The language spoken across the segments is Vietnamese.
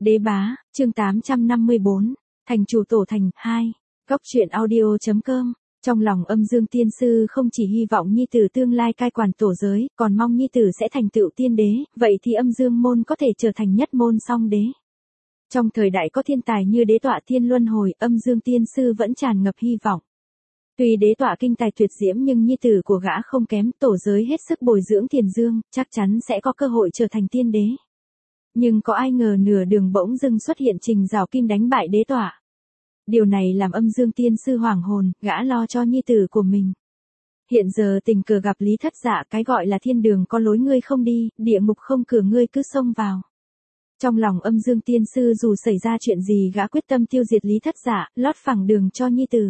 Đế bá, chương 854, thành chủ tổ thành, 2. Góc truyện audio.com. Trong lòng Âm Dương Tiên Sư không chỉ hy vọng nhi tử tương lai cai quản tổ giới, còn mong nhi tử sẽ thành tựu tiên đế, vậy thì Âm Dương môn có thể trở thành nhất môn song đế. Trong thời đại có thiên tài như đế tọa thiên luân hồi, Âm Dương Tiên Sư vẫn tràn ngập hy vọng. Tuy đế tọa kinh tài tuyệt diễm nhưng nhi tử của gã không kém, tổ giới hết sức bồi dưỡng Thiền Dương, chắc chắn sẽ có cơ hội trở thành tiên đế. Nhưng có ai ngờ nửa đường bỗng dưng xuất hiện Trình Giảo Kim đánh bại đế tọa. Điều này làm Âm Dương Tiên Sư hoảng hồn, gã lo cho nhi tử của mình. Hiện giờ tình cờ gặp Lý Thất Dạ, cái gọi là thiên đường có lối ngươi không đi, địa ngục không cửa ngươi cứ xông vào. Trong lòng Âm Dương Tiên Sư dù xảy ra chuyện gì gã quyết tâm tiêu diệt Lý Thất Dạ, lót phẳng đường cho nhi tử.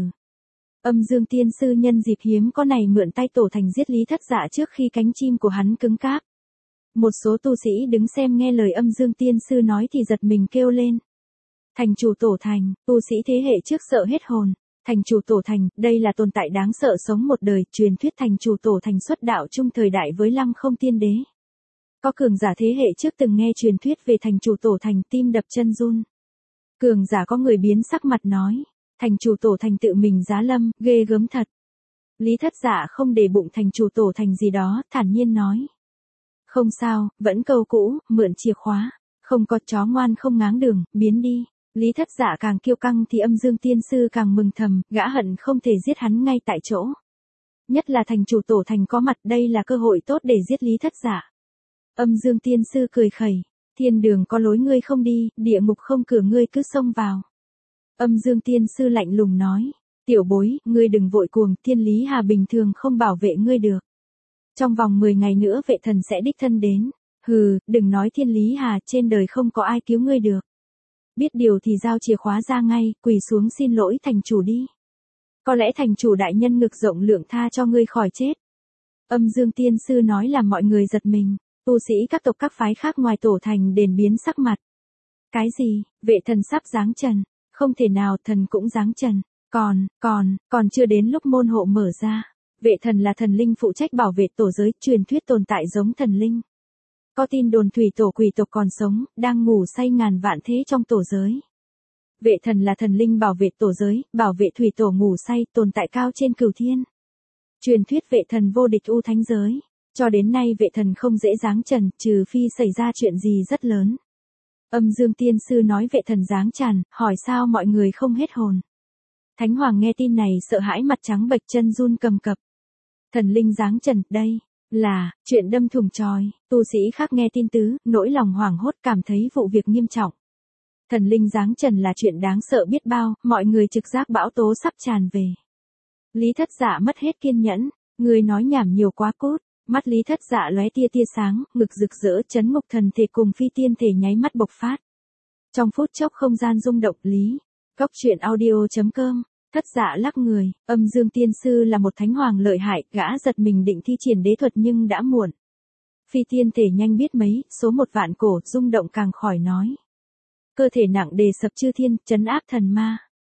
Âm Dương Tiên Sư nhân dịp hiếm có này mượn tay tổ thành giết Lý Thất Dạ trước khi cánh chim của hắn cứng cáp. Một số tu sĩ đứng xem nghe lời Âm Dương Tiên Sư nói thì giật mình kêu lên. Thành chủ tổ thành, tu sĩ thế hệ trước sợ hết hồn. Thành chủ tổ thành, đây là tồn tại đáng sợ sống một đời, truyền thuyết thành chủ tổ thành xuất đạo chung thời đại với Lăng Không Tiên Đế. Có cường giả thế hệ trước từng nghe truyền thuyết về thành chủ tổ thành, tim đập chân run. Cường giả có người biến sắc mặt nói, thành chủ tổ thành tự mình giá lâm, ghê gớm thật. Lý Thất Dạ không để bụng thành chủ tổ thành gì đó, thản nhiên nói. Không sao, vẫn câu cũ, mượn chìa khóa, không có chó ngoan không ngáng đường, biến đi. Lý Thất Dạ càng kiêu căng thì Âm Dương Tiên Sư càng mừng thầm, gã hận không thể giết hắn ngay tại chỗ. Nhất là thành chủ tổ thành có mặt, đây là cơ hội tốt để giết Lý Thất Dạ. Âm Dương Tiên Sư cười khẩy, thiên đường có lối ngươi không đi, địa ngục không cửa ngươi cứ xông vào. Âm Dương Tiên Sư lạnh lùng nói, tiểu bối, ngươi đừng vội cuồng, Thiên Lý Hà bình thường không bảo vệ ngươi được. Trong vòng 10 ngày nữa vệ thần sẽ đích thân đến. Hừ, đừng nói Thiên Lý Hà, trên đời không có ai cứu ngươi được. Biết điều thì giao chìa khóa ra ngay, quỳ xuống xin lỗi thành chủ đi. Có lẽ thành chủ đại nhân ngực rộng lượng tha cho ngươi khỏi chết. Âm Dương Tiên Sư nói làm mọi người giật mình, tu sĩ các tộc các phái khác ngoài tổ thành đền biến sắc mặt. Cái gì, vệ thần sắp giáng trần, không thể nào, thần cũng giáng trần, còn chưa đến lúc môn hộ mở ra. Vệ thần là thần linh phụ trách bảo vệ tổ giới, truyền thuyết tồn tại giống thần linh. Có tin đồn thủy tổ quỷ tộc còn sống, đang ngủ say ngàn vạn thế trong tổ giới. Vệ thần là thần linh bảo vệ tổ giới, bảo vệ thủy tổ ngủ say, tồn tại cao trên cửu thiên. Truyền thuyết vệ thần vô địch u thánh giới. Cho đến nay vệ thần không dễ giáng trần, trừ phi xảy ra chuyện gì rất lớn. Âm Dương Tiên Sư nói vệ thần giáng tràn, hỏi sao mọi người không hết hồn. Thánh Hoàng nghe tin này sợ hãi mặt trắng bệch chân run cầm cập. Thần linh giáng trần, đây là chuyện đâm thủng tròi. Tu sĩ khác nghe tin tứ, nỗi lòng hoảng hốt cảm thấy vụ việc nghiêm trọng. Thần linh giáng trần là chuyện đáng sợ biết bao, mọi người trực giác bão tố sắp tràn về. Lý Thất Dạ mất hết kiên nhẫn, người nói nhảm nhiều quá cút. Mắt Lý Thất Dạ lóe tia sáng, ngực rực rỡ, chấn ngục thần thể cùng phi tiên thể nháy mắt bộc phát. Trong phút chốc không gian rung động. Lý. Góc truyện audio.com. Thất Dạ lắc người, Âm Dương Tiên Sư là một thánh hoàng lợi hại, gã giật mình định thi triển đế thuật nhưng đã muộn. Phi tiên thể nhanh biết mấy, số 1 vạn cổ, rung động càng khỏi nói. Cơ thể nặng đề sập chư thiên, trấn áp thần ma.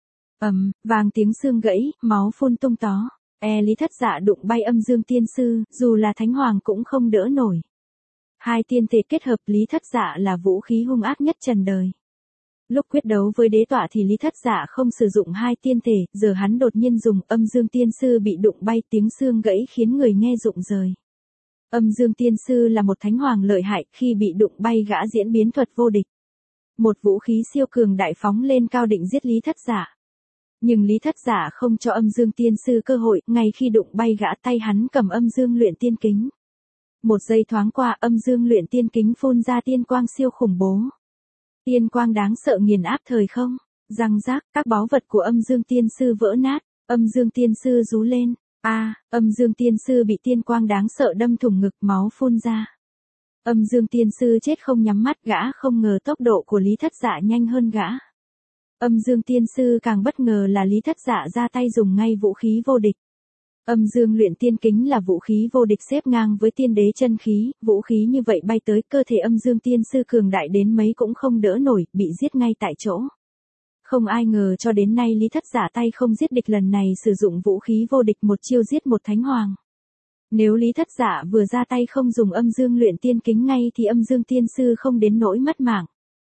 Vang tiếng xương gãy, máu phun tung tó. Lý Thất Dạ đụng bay Âm Dương Tiên Sư, dù là thánh hoàng cũng không đỡ nổi. Hai tiên thể kết hợp, Lý Thất Dạ là vũ khí hung ác nhất trần đời. Lúc quyết đấu với đế tọa thì Lý Thất Dạ không sử dụng hai tiên thể, giờ hắn đột nhiên dùng, Âm Dương Tiên Sư bị đụng bay, tiếng xương gãy khiến người nghe rụng rời. Âm Dương Tiên Sư là một thánh hoàng lợi hại, khi bị đụng bay gã diễn biến thuật vô địch. Một vũ khí siêu cường đại phóng lên cao định giết Lý Thất Dạ. Nhưng Lý Thất Dạ không cho Âm Dương Tiên Sư cơ hội, ngay khi đụng bay gã tay hắn cầm Âm Dương luyện tiên kính. Một giây thoáng qua, Âm Dương luyện tiên kính phun ra tiên quang siêu khủng bố. Tiên quang đáng sợ nghiền áp thời không, răng rác, các báu vật của Âm Dương Tiên Sư vỡ nát, Âm Dương Tiên Sư rú lên, Âm Dương Tiên Sư bị tiên quang đáng sợ đâm thủng ngực, máu phun ra. Âm Dương Tiên Sư chết không nhắm mắt, gã không ngờ tốc độ của Lý Thất Dạ nhanh hơn gã. Âm Dương Tiên Sư càng bất ngờ là Lý Thất Dạ ra tay dùng ngay vũ khí vô địch. Âm Dương luyện tiên kính là vũ khí vô địch xếp ngang với tiên đế chân khí, vũ khí như vậy bay tới cơ thể Âm Dương Tiên Sư cường đại đến mấy cũng không đỡ nổi, bị giết ngay tại chỗ. Không ai ngờ cho đến nay Lý Thất Dạ tay không giết địch lần này sử dụng vũ khí vô địch một chiêu giết một thánh hoàng. Nếu Lý Thất Dạ vừa ra tay không dùng Âm Dương luyện tiên kính ngay thì Âm Dương Tiên Sư không đến nỗi mất mạng.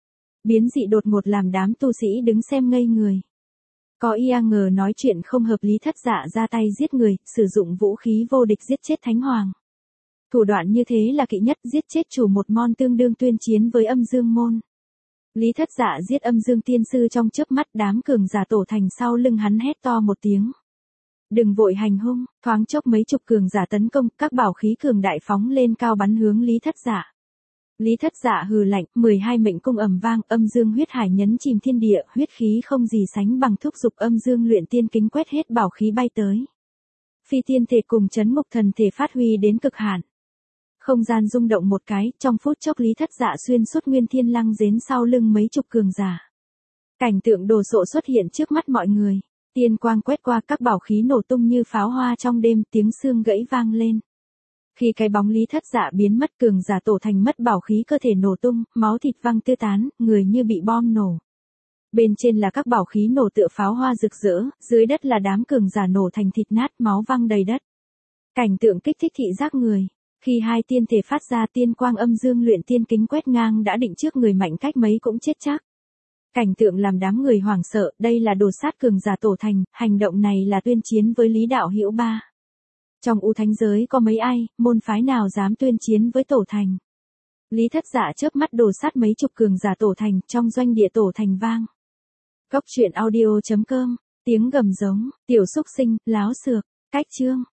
Biến dị đột ngột làm đám tu sĩ đứng xem ngây người. Có ia ngờ nói chuyện không hợp lý Thất Dạ ra tay giết người, sử dụng vũ khí vô địch giết chết Thánh Hoàng. Thủ đoạn như thế là kỵ nhất, giết chết chủ một môn tương đương tuyên chiến với âm dương môn. Lý Thất Dạ giết âm dương tiên sư trong chớp mắt, đám cường giả tổ thành sau lưng hắn hét to một tiếng. Đừng vội hành hung, thoáng chốc mấy chục cường giả tấn công, các bảo khí cường đại phóng lên cao bắn hướng Lý Thất Dạ. Lý Thất Dạ hừ lạnh, 12 mệnh cung ầm vang, âm dương huyết hải nhấn chìm thiên địa, huyết khí không gì sánh bằng, thúc giục âm dương luyện tiên kính quét hết bảo khí bay tới. Phi tiên thể cùng chấn ngục thần thể phát huy đến cực hạn. Không gian rung động một cái, trong phút chốc Lý Thất Dạ xuyên suốt nguyên thiên lăng dến sau lưng mấy chục cường giả. Cảnh tượng đồ sộ xuất hiện trước mắt mọi người. Tiên quang quét qua, các bảo khí nổ tung như pháo hoa trong đêm, tiếng xương gãy vang lên. Khi cái bóng Lý Thất Dạ biến mất, cường giả tổ thành mất bảo khí cơ thể nổ tung, máu thịt văng tứ tán, người như bị bom nổ. Bên trên là các bảo khí nổ tựa pháo hoa rực rỡ, dưới đất là đám cường giả nổ thành thịt nát, máu văng đầy đất. Cảnh tượng kích thích thị giác người. Khi hai tiên thể phát ra tiên quang âm dương luyện tiên kính quét ngang đã định trước người mạnh cách mấy cũng chết chắc. Cảnh tượng làm đám người hoảng sợ, đây là đồ sát cường giả tổ thành, hành động này là tuyên chiến với Lý Đạo Hữu Ba. Trong U Thánh giới có mấy ai, môn phái nào dám tuyên chiến với tổ thành. Lý Thất Dạ chớp mắt đồ sát mấy chục cường giả tổ thành, trong doanh địa tổ thành vang. Cốc truyện audio.com, tiếng gầm giống, tiểu xúc sinh, láo xược, cách chương.